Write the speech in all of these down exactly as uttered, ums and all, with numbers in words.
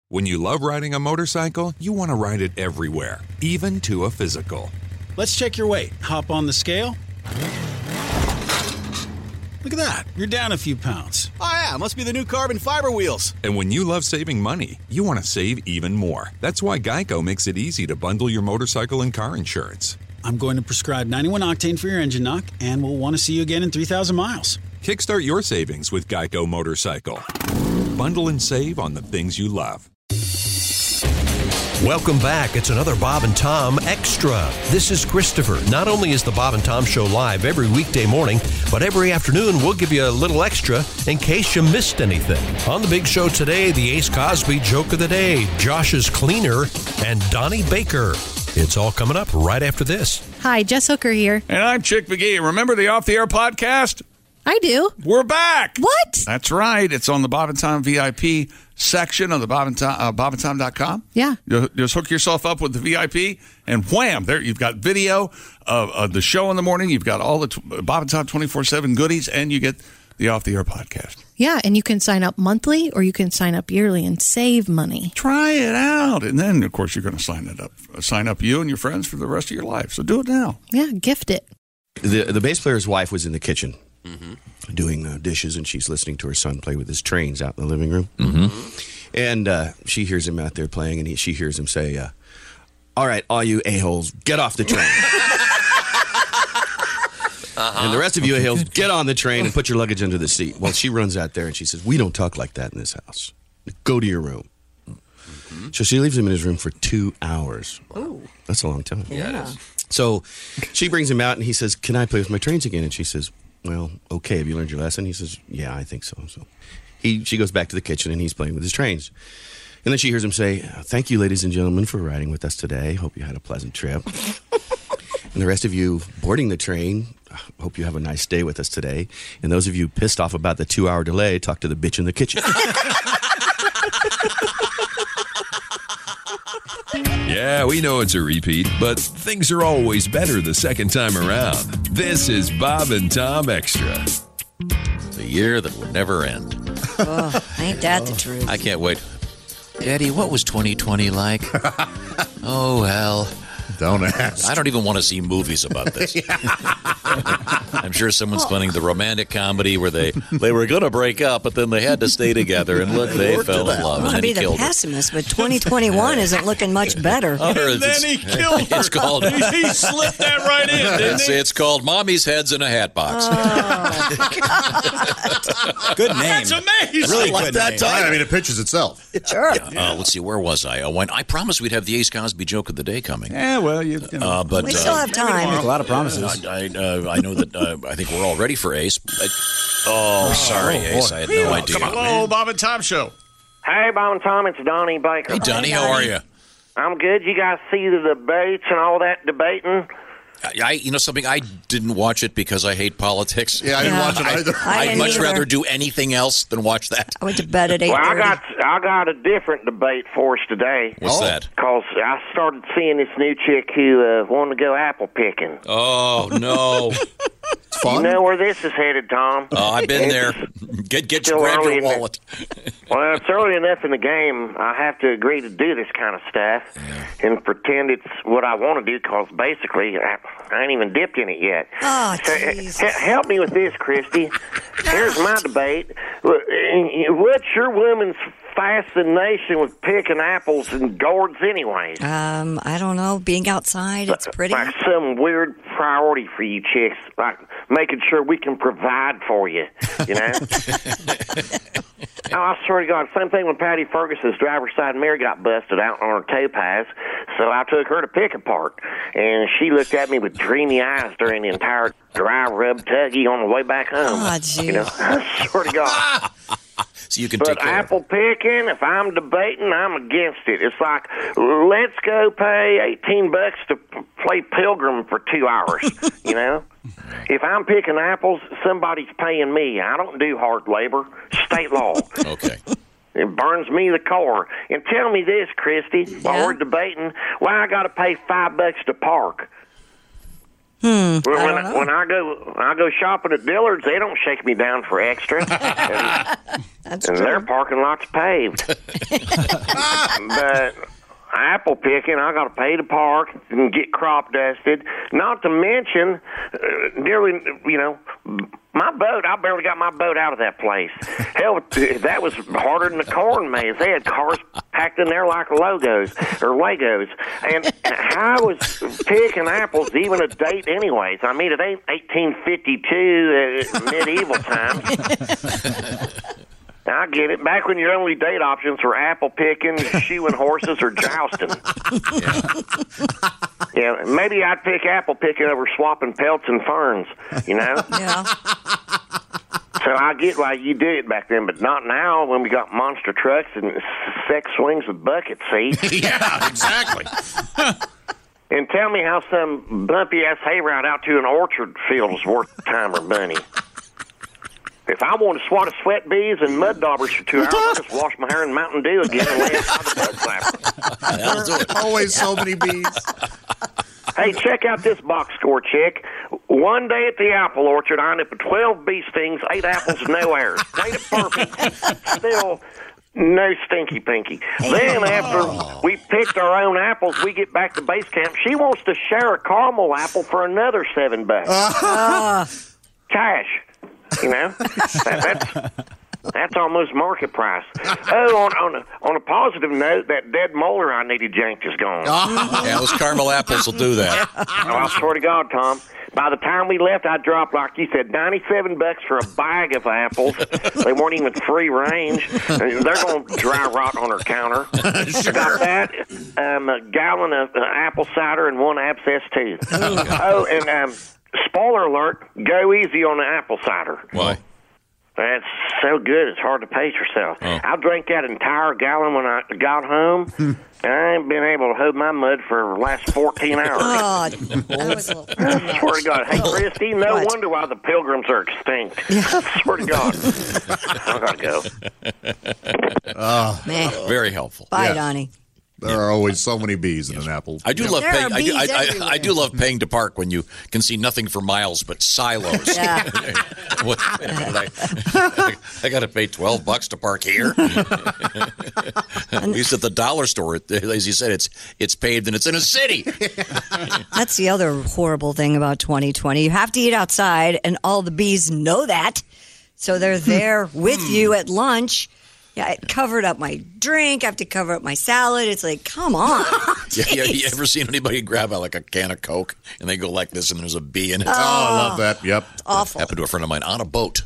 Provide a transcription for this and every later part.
When you love riding a motorcycle, you want to ride it everywhere, even to a physical. Let's check your weight. Hop on the scale. Look at that. You're down a few pounds. Oh, yeah. Must be the new carbon fiber wheels. And when you love saving money, you want to save even more. That's why Geico makes it easy to bundle your motorcycle and car insurance. I'm going to prescribe ninety-one octane for your engine knock, and we'll want to see you again in three thousand miles. Kickstart your savings with Geico Motorcycle. Bundle and save on the things you love. Welcome back. It's another Bob and Tom Extra. This is Christopher. Not only is the Bob and Tom Show live every weekday morning, but every afternoon we'll give you a little extra in case you missed anything. On the big show today, the Ace Cosby Joke of the Day, Josh's Cleaner, and Donnie Baker. It's all coming up right after this. Hi, Jess Hooker here. And I'm Chick McGee. Remember the Off the Air podcast? I do. We're back. What? That's right. It's on the Bob and Tom V I P section of the Bob and Tom, uh, bob and tom dot com. Yeah. You just hook yourself up with the V I P, and wham, there you've got video of, of the show in the morning. You've got all the t- Bob and Tom twenty-four seven goodies, and you get the Off the Air podcast. Yeah, and you can sign up monthly or you can sign up yearly and save money. Try it out, and then of course you're going to sign it up. Sign up you and your friends for the rest of your life. So do it now. Yeah, gift it. The the bass player's wife was in the kitchen mm-hmm. doing uh, dishes, and she's listening to her son play with his trains out in the living room. Mm-hmm. And uh, she hears him out there playing, and he, she hears him say, uh, all right, all you a-holes, get off the train. uh-huh. And the rest of you a-holes, get on the train and put your luggage under the seat. Well, she runs out there, and she says, we don't talk like that in this house. Go to your room. Mm-hmm. So she leaves him in his room for two hours. Oh. That's a long time. Yeah. So she brings him out, and he says, can I play with my trains again? And she says, well, okay, have you learned your lesson? He says, yeah, I think so. So he, she goes back to the kitchen, and he's playing with his trains. And then she hears him say, thank you, ladies and gentlemen, for riding with us today. Hope you had a pleasant trip. And the rest of you boarding the train, hope you have a nice day with us today. And those of you pissed off about the two-hour delay, talk to the bitch in the kitchen. Yeah, we know it's a repeat, but things are always better the second time around. This is Bob and Tom Extra. The year that will never end. Oh, ain't that the truth? I can't wait. Daddy, what was twenty twenty like? Oh, hell. Don't ask. I don't even want to see movies about this. I'm sure someone's planning the romantic comedy where they, they were going to break up, but then they had to stay together, and look, they fell in love. I want to be the pessimist, but twenty twenty-one isn't looking much better. And then he killed her. It's called, he, he slipped that right in, didn't it's, he? it's called Mommy's Heads in a Hat Box. Oh, good name. That's amazing. Really like good that name. title. I mean, it pitches itself. Sure. Uh, let's see, where was I? Uh, when I promised we'd have the Ace Cosby Joke of the Day coming. Yeah, well, you, you know. Uh, but, We still uh, have time. Make a lot of promises. I, I, uh, I know that uh, I think we're all ready for Ace. But, oh, sorry, oh, Ace. boy. I had no idea. Come on. Hello, Bob and Tom Show. Hey, Bob and Tom, it's Donnie Baker. Hey, Donnie, how are you? I'm good. You guys see the debates and all that debating? I, I, you know something, I didn't watch it because I hate politics. Yeah, I didn't Yeah. watch it either. I I'd didn't much either. rather do anything else than watch that. I went to bed at eight Well, I thirty. got I got a different debate for us today. What's Oh. that? Because I started seeing this new chick who uh, wanted to go apple picking. Oh, no. It's fun. You know where this is headed, Tom? Oh, I've been It's there. Get, get still grab early your in the- wallet. Well, it's early enough in the game. I have to agree to do this kind of stuff and pretend it's what I want to do because basically I, I ain't even dipped in it yet. Oh, So, uh, Jesus. he- help me with this, Christy. Here's my debate. What's your woman's fascination with picking apples and gourds anyways? Um, I don't know. Being outside, it's pretty. Like some weird priority for you chicks, like making sure we can provide for you, you know? Oh, I swear to God, same thing when Patty Ferguson's driver's side mirror got busted out on her topaz, so I took her to pick apart, and she looked at me with dreamy eyes during the entire dry rub tuggy on the way back home. Oh, jeez. You know, I swear to God. So you can But take care of apple picking, if I'm debating, I'm against it. It's like, let's go pay eighteen bucks to p- play Pilgrim for two hours, you know? If I'm picking apples, somebody's paying me. I don't do hard labor. State law. Okay. It burns me the core. And tell me this, Christy, while Yeah? we're debating, why I got to pay five bucks to park? Hmm. When, I when, don't know. when I go, when I go shopping at Dillard's, they don't shake me down for extra. That's and true. their parking lot's paved. But apple picking, I got to pay to park and get crop dusted. Not to mention, uh, nearly, you know, my boat, I barely got my boat out of that place. Hell, that was harder than the corn maze. They had cars packed in there like logos or Legos. And how was picking apples even a date anyways? I mean, it ain't eighteen fifty-two uh, medieval times. I get it. Back when your only date options were apple picking, shoeing horses, or jousting. Yeah. Yeah, maybe I'd pick apple picking over swapping pelts and ferns, you know? Yeah. So I get why you did it back then, but not now when we got monster trucks and sex swings with bucket seats. Yeah, exactly. And tell me how some bumpy-ass hayride out to an orchard field is worth time or money. If I want to swat a sweat bees and mud daubers for two hours, I just wash my hair in Mountain Dew again and lay inside the bug flapper. That'll do it. Always so many bees. Hey, check out this box score, chick. One day at the apple orchard, I ended up with twelve bee stings, eight apples, no errors. Played it perfect. Still no stinky pinky. Then after we picked our own apples, we get back to base camp. She wants to share a caramel apple for another seven bucks. Uh, Cash. You know, that, that's that's almost market price. Oh, on on a, on a positive note, that dead molar I needed yanked is gone. Yeah, those caramel apples will do that. Oh, I swear to God, Tom. By the time we left, I dropped, like you said, ninety-seven bucks for a bag of apples. They weren't even free range. They're going to dry rot on her counter. I got that, um, a gallon of uh, apple cider, and one abscess tooth. Oh, and um, spoiler alert, go easy on the apple cider. Why? That's so good, it's hard to pace yourself. Oh. I drank that entire gallon when I got home. I ain't been able to hold my mud for the last fourteen hours. Oh, that was a little I swear to God. Hey, Christy, no What? wonder why the pilgrims are extinct. I swear to God. I gotta go. Oh, man. Very helpful. Bye, Yeah. Donnie. there are always so many bees in an apple. I do love There paying. are I do, I, bees I, everywhere. I do love paying to park when you can see nothing for miles but silos. Yeah. What, wait a minute, I, I got to pay twelve bucks to park here. At least at the dollar store, as you said, it's it's paved and it's in a city. That's the other horrible thing about twenty twenty. You have to eat outside, and all the bees know that. So they're there with you at lunch. Yeah, it covered up my drink. I have to cover up my salad. It's like, come on. Yeah, yeah, you ever seen anybody grab a, like a can of Coke and they go like this and there's a bee in it? Oh, I love that. Yep. Awful. Happened to a friend of mine on a boat.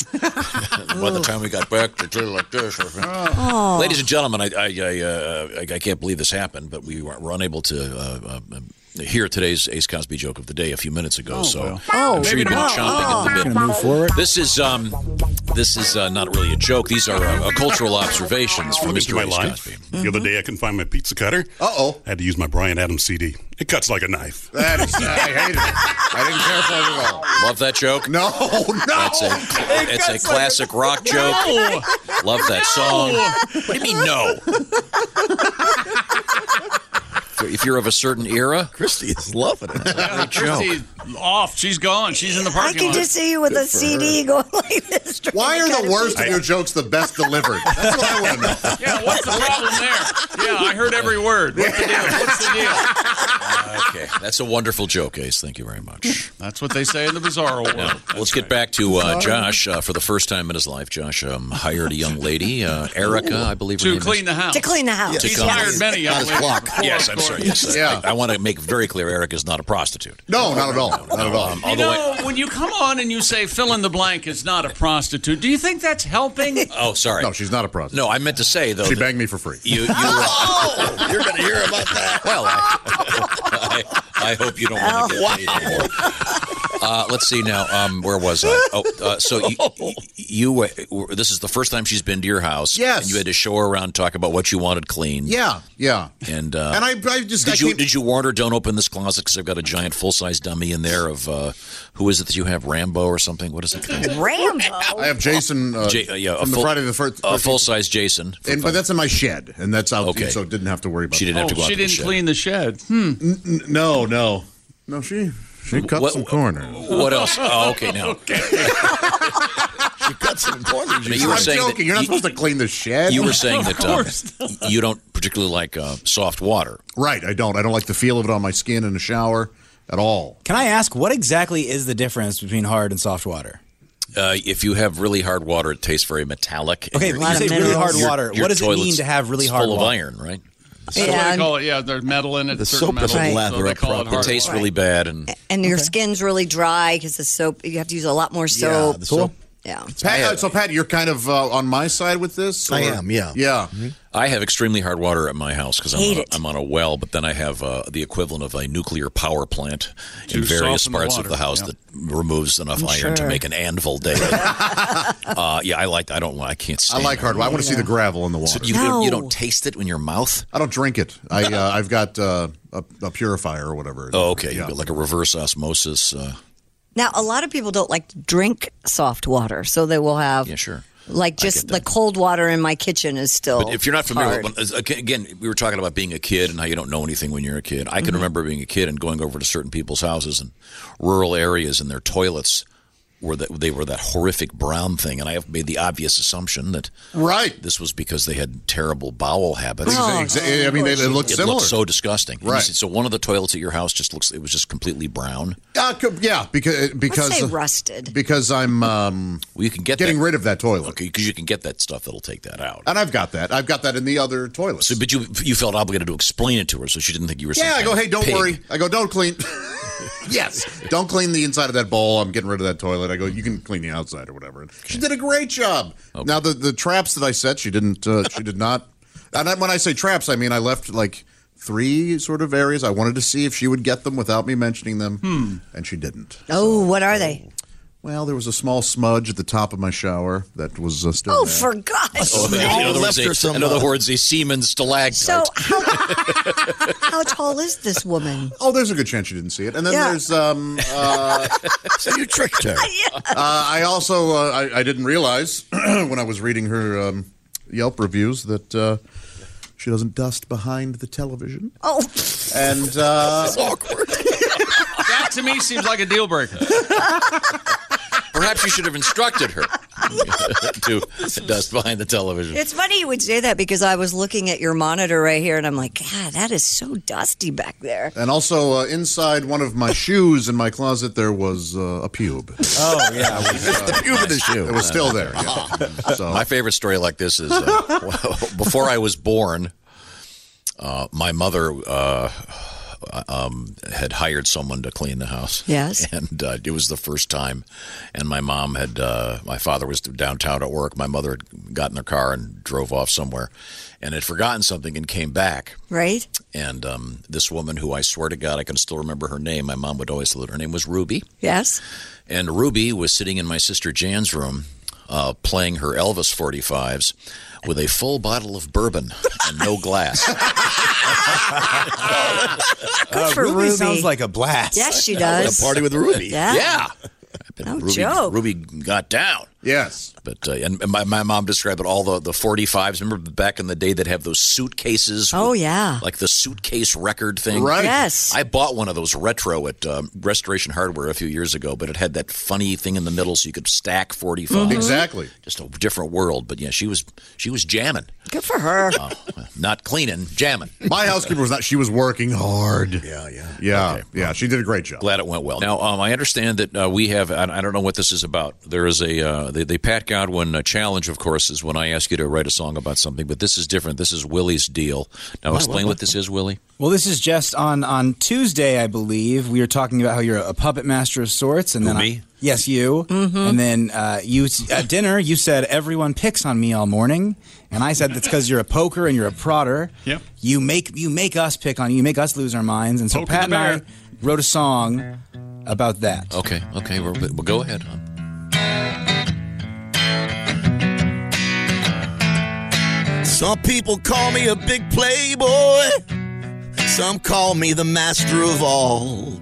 By the time we got back, they did it like this. Oh. Ladies and gentlemen, I I, I, uh, I I can't believe this happened, but we were, were unable to uh, uh, hear today's Ace Cosby joke of the day a few minutes ago. Oh, so well. Oh, I'm sure you've been oh, chomping oh. at the bit. Gonna move forward. This is um, this is uh, not really a joke. These are uh, uh, cultural observations from Into Mister my Ace life. Cosby. The other day, I couldn't find my pizza cutter. Uh-oh. I had to use my Bryan Adams C D. It cuts like a knife. That is, I hated it. I didn't care for it at all. Love that joke. No, no. That's a it's a classic rock joke. Love that song. What do you mean no? If you're of a certain era, Christy is loving it. Yeah, joke. Christy's off. She's gone. She's in the I parking can lot. just see you with a C D going like this. trying Why to are cut the a worst piece. of your jokes the best delivered? That's what I want to know. Yeah, what's the problem there? Yeah, I heard every word. What's the deal? What's the deal? okay, that's a wonderful joke, Ace. Thank you very much. That's what they say in the bizarro world. Now, let's get back to uh, Josh. Uh, for the first time in his life, Josh um, hired a young lady, uh, Erica, I believe her To name clean is. the house. To clean the house. To He's come- hired many young Not his ladies. block. before, Yes, of I'm course. sorry. Yes, Yeah. I, I want to make very clear. Erica is not a prostitute. No, not at all. Not at all. Um, You although I- know, when you come on and you say fill in the blank is not a prostitute, do you think that's helping? oh, sorry. No, she's not a prostitute. No, I meant to say though. She that begged me for free. You, you uh, you're going to hear about that. Well, I, I, I hope you don't want to get paid anymore. Uh, let's see now. Um, where was I? Oh, uh, so you, you, you, this is the first time she's been to your house. Yes. And you had to show her around, talk about what you wanted clean. Yeah, yeah. And uh, And I, I just I did you came- did you warn her don't open this closet because I've got a giant full size dummy in there of uh, who is it that you have, Rambo or something? What is it? Rambo. I have Jason uh, J- uh, yeah, a from the full- Friday the first. A full size Jason. And, but that's in my shed, and that's out. Okay. So didn't have to worry about. She didn't that. have to go Oh, out she to the didn't shed. clean the shed. Hmm. N- no, no, no. She She cut What- some corners. What else? Oh, okay, now. She cut some corners. Now, you were I'm saying joking. that You're not you- supposed to clean the shed. You were saying that um, you don't particularly like uh, soft water. Right, I don't. I don't like the feel of it on my skin in the shower at all. Can I ask, what exactly is the difference between hard and soft water? Uh, if you have really hard water, it tastes very metallic. and Okay, your- when you your- say really hard your- water, your what does it mean toilet's to have really hard full water? of iron, right? That's what they call it. Yeah, there's metal in it. The certain soap doesn't metals, lather so they up call it properly. hard It tastes water. really bad, and And your skin's really dry because the soap, you have to use a lot more soap. the soap. Yeah. Pat, uh, so, Pat, you're kind of uh, on my side with this? I or- am, yeah. Yeah. I have extremely hard water at my house because I'm, Hate on a- it. I'm on a well, but then I have uh, the equivalent of a nuclear power plant To in various soften the parts water, of the house yeah. that removes enough iron to Sure. make an anvil daily. uh, yeah, I like. I don't. I can't I stand. like hard water. I want to see the gravel in the water. So you No. you don't taste it in your mouth? I don't drink it. I, uh, I've got uh, a, a purifier or whatever. Oh, okay. Yeah. You've got like a reverse osmosis. Uh, Now, a lot of people don't like to drink soft water, so they will have yeah, sure. like I just get the that. cold water in my kitchen is still. But if you're not familiar, hard. with, again, we were talking about being a kid and how you don't know anything when you're a kid. I can Mm-hmm. remember being a kid and going over to certain people's houses and rural areas, and their toilets were that they were that horrific brown thing, and I have made the obvious assumption that Right. this was because they had terrible bowel habits. Oh, Exa- I mean, they, they look It similar. looked so disgusting. And you Right. see- So one of the toilets at your house just looks, it was just completely brown. Uh, co- yeah, because because Let's say rusted. because I'm um, Well, you can get getting that, rid of that toilet, okay, because you can get that stuff that'll take that out. and I've got that. I've got that in the other toilets. So, but you you felt obligated to explain it to her, so she didn't think you were. some yeah, I kind go, of hey, don't pig. worry. I go, don't clean. Yes, don't clean the inside of that bowl. I'm getting rid of that toilet. I go, you can clean the outside or whatever. She did a great job. Okay. Now the the traps that I set, she didn't. Uh, she did not. And I, when I say traps, I mean I left like three sort of areas. I wanted to see if she would get them without me mentioning them, Hmm. and she didn't. Oh, what are they? Well, there was a small smudge at the top of my shower that was uh, still Oh, there. for God's Oh, sake! in other words, left her a, some, in other uh, words, a semen stalactite. So how how tall is this woman? Oh, there's a good chance you didn't see it. And then Yeah. there's um uh, So you tricked her. uh I also uh, I, I didn't realize when I was reading her um, Yelp reviews that uh, she doesn't dust behind the television. Oh, And uh Awkward. That to me seems like a deal breaker. Perhaps you should have instructed her to dust behind the television. it's funny you would say that because I was looking at your monitor right here, and I'm like, God, that is so dusty back there. and also uh, inside one of my shoes in my closet there was uh, a pube. Oh, yeah. It's the pube in the shoe. It was still there. Yeah. So My favorite story like this is uh, before I was born, uh, my mother uh, um, had hired someone to clean the house. Yes. And uh, it was the first time. And my mom had, uh, my father was downtown at work. My mother had got in their car and drove off somewhere and had forgotten something and came back. Right? And um, this woman who I swear to God, I can still remember her name. My mom would always salute her. Her name was Ruby. Yes. And Ruby was sitting in my sister Jan's room uh, playing her Elvis forty-fives with a full bottle of bourbon and no glass. Good for Ruby Ruby. sounds like a blast. Yes, she does. A party with Ruby. Yeah. Yeah. No Ruby, joke. Ruby got down. yes. But uh, and, and my, my mom described it all the the forty-fives. Remember back in the day they'd have those suitcases? Oh, with, yeah. like the suitcase record thing. Right. Yes. I bought one of those retro at um, Restoration Hardware a few years ago, but it had that funny thing in the middle so you could stack forty-five. Exactly. Just a different world. But yeah, she was she was jamming, Good for her. uh, not cleaning, jamming. My housekeeper was not. She was working hard. Yeah, yeah. Yeah. Okay. Yeah. She did a great job. Glad it went well. Now, um, I understand that uh, we have. I, I don't know what this is about. There is a uh, the, the Pat Godwin uh, challenge. Of course, is when I ask you to write a song about something. But this is different. This is Willie's deal. Now, explain what this is, Willie. Well, this is just on, on Tuesday, I believe. We were talking about how you're a puppet master of sorts, and Who, then I- me? yes, you. And then uh, you at dinner, you said everyone picks on me all morning, and I said that's because you're a poker and you're a prodder. Yep. You make you make us pick on you. You make us lose our minds, and so Poker Pat the and I bear. wrote a song about that. Okay, okay. Well, well go ahead. Some people call me a big playboy. Some call me the master of all.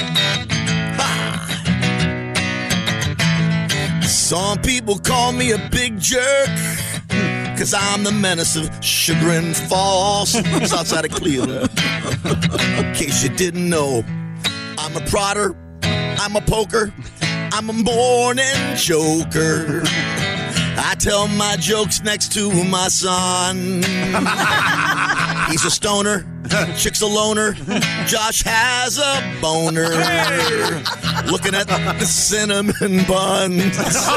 Ha! Some people call me a big jerk. Cause I'm the menace of Chagrin Falls. It's outside of Cleveland. In case you didn't know, I'm a prodder I'm a poker. I'm a morning joker. I tell my jokes next to my son. He's a stoner. Chick's a loner. Josh has a boner. Looking at the cinnamon buns.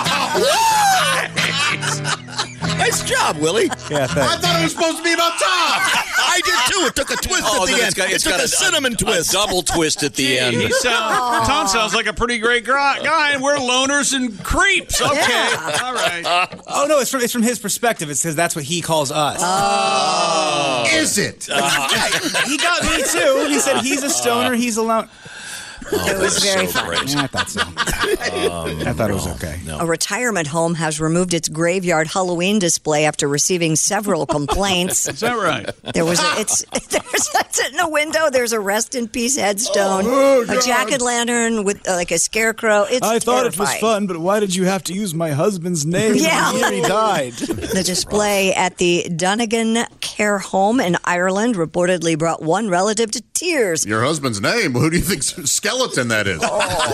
Nice job, Willie. Yeah, thanks. I thought it was supposed to be about Tom. I did too. It took a twist Oh, at the then end. it's got- it it's took got a, a- cinnamon a twist. double twist at the end. He sound, Tom sounds like a pretty great guy, guy, and we're loners and creeps. Okay, Yeah. all right. Oh no, it's from it's from his perspective. It says that's what he calls us. Oh. Is it? He got me too. He said he's a stoner. He's alone. It was very so funny. great. Yeah, I thought so. Um, I thought it was okay. A retirement home has removed its graveyard Halloween display after receiving several complaints. Is that right? There was a, it's there's it's in a window. There's a rest in peace headstone, Oh, a jack o' lantern with uh, like a scarecrow. It's I thought it was terrifying. fun, but why did you have to use my husband's name? Yeah. The year he died. The display at the Donegan Care Home in Ireland reportedly brought one relative to tears. Your husband's name? Who do you think skeleton that is?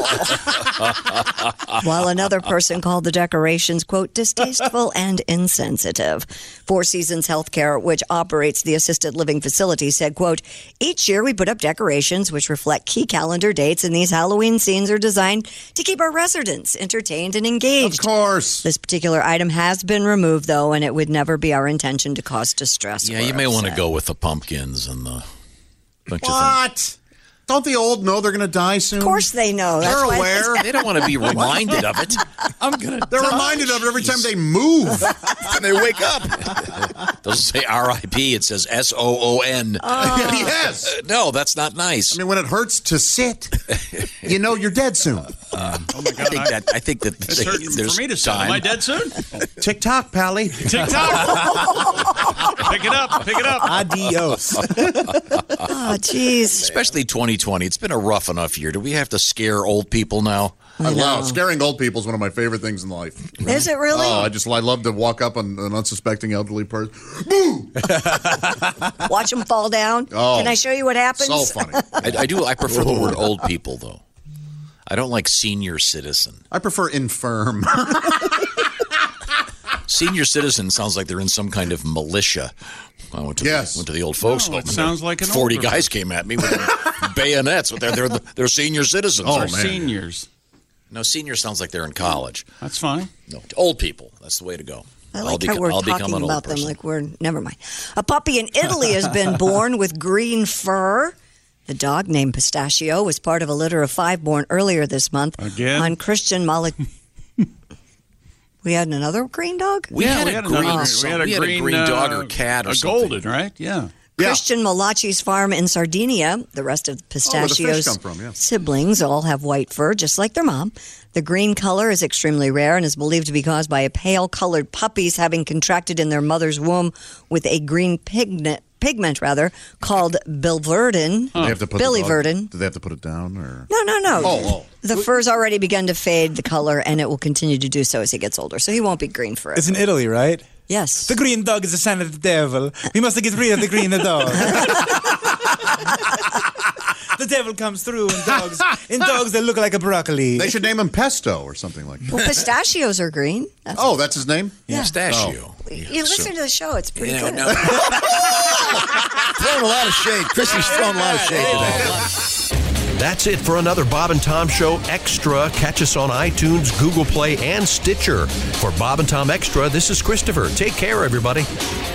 While another person called the decorations, quote, distasteful and insensitive. Four Seasons Healthcare, which operates the assisted living facility, said, quote, each year we put up decorations which reflect key calendar dates, and these Halloween scenes are designed to keep our residents entertained and engaged. Of course. This particular item has been removed, though, and it would never be our intention to cause distress. Yeah, or you may want to upset. go with the pumpkins and the bunch of things. What? Don't the old know they're going to die soon? Of course they know. That's They're why- aware. They don't want to be reminded of it. I'm gonna. They're reminded of it every time they move and they wake up. Doesn't say R I P. It says S O O N. Yes. Uh, no, that's not nice. I mean, when it hurts to sit, you know you're dead soon. Um, oh my God, I think that I think that It's they, hurting there's for me to say, time. am I dead soon? Tick tock, Pally. Tick tock. Pick it up. Pick it up. Adios. Oh, jeez. Especially twenty twenty. It's been a rough enough year. Do we have to scare old people now? I love scaring old people is one of my favorite things in life. Is it really? Oh, I just I love to walk up on an unsuspecting elderly person. Boo! Watch them fall down. Oh, Can I show you what happens? So funny. I, I do. I prefer the word old people, though. I don't like senior citizen. I prefer infirm. Senior citizen sounds like they're in some kind of militia. I went to, Yes. the, went to the old folks No, home. it and sounds like an forty older guys came at me with bayonets. But they're they're the, they're senior citizens. Oh, Our man. seniors. No, senior sounds like they're in college. That's fine. No, old people. That's the way to go. I I'll like beca- how we're I'll become talking an old about them person. like we're. Never mind. A puppy in Italy has been born with green fur. The dog named Pistachio was part of a litter of five born earlier this month. Again? On Christian Malik. We had another green dog? We yeah, had we a had green. another, some- we had a we had green, a green dog uh, or cat or a something. golden, right? Yeah. Christian Malachi's farm in Sardinia. The rest of Oh, where the fish Pistachio's come from, yeah. siblings all have white fur, just like their mom. The green color is extremely rare and is believed to be caused by a pale-colored puppies having contracted in their mother's womb with a green pigment, pigment rather, called biliverdin. Do they have to put the dog- Biliverdin. Do they have to put it down or? No, no, no. Oh, oh. The fur's already begun to fade, the color, and it will continue to do so as he gets older. So he won't be green forever. It's in Italy, right? Yes. The green dog is a sign of the devil. We must get rid of the green dog. The devil comes through in dogs. In dogs that look like a broccoli. They should name him Pesto or something like that. Well, pistachios are green. That's Oh, that's his name? Yeah. Pistachio. You listen to the show; it's pretty Yeah, good. no. Throwing a lot of shade. Chrissy's throwing a lot of shade today. That's it for another Bob and Tom Show Extra. Catch us on iTunes, Google Play, and Stitcher. For Bob and Tom Extra, this is Christopher. Take care, everybody.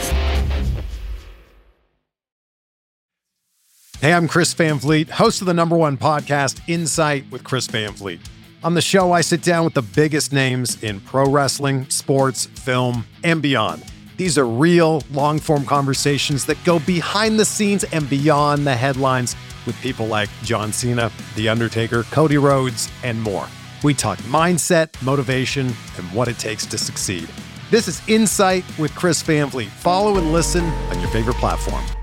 Hey, I'm Chris Van Vliet, host of the number one podcast, Insight with Chris Van Vliet. On the show, I sit down with the biggest names in pro wrestling, sports, film, and beyond. These are real, long-form conversations that go behind the scenes and beyond the headlines with people like John Cena, The Undertaker, Cody Rhodes, and more. We talk mindset, motivation, and what it takes to succeed. This is Insight with Chris Van Vliet. Follow and listen on your favorite platform.